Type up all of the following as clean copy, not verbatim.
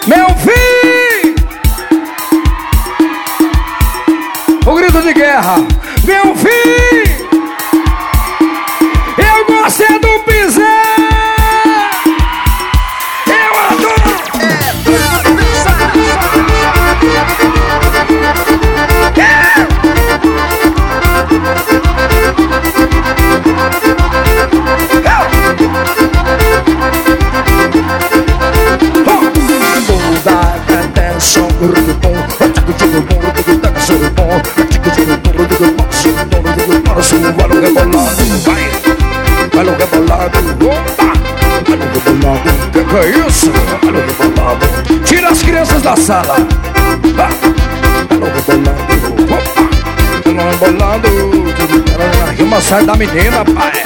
Meu filho! O grito de guerra. Meu filho! Eu gostei do piseiro! Eu adoro! Alô, rebolado, opa! Alô, rebolado, que é isso? Alô, rebolado, tira as crianças da sala. Alô, rebolado, opa! Alô, rebolado, a rima sai da menina, pai.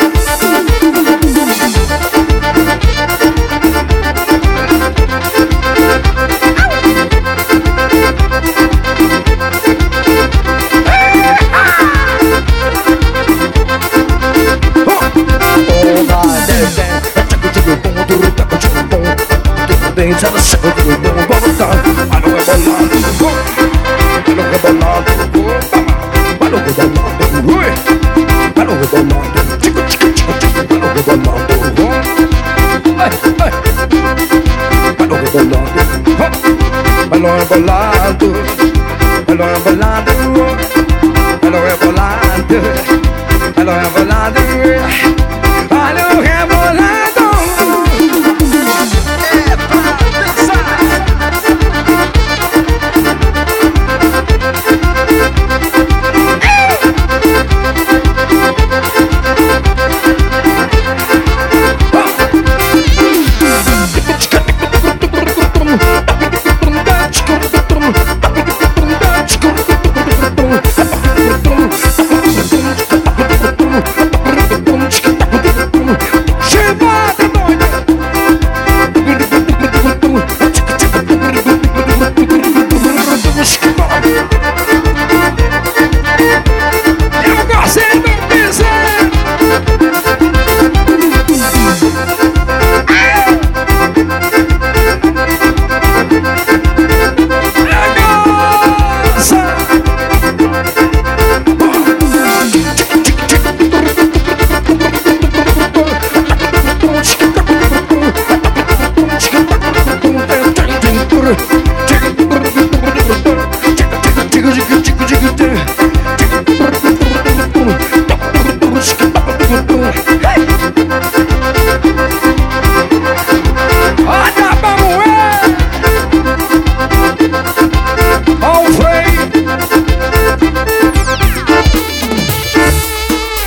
Balão rebolado, balão rebolado, balão rebolado.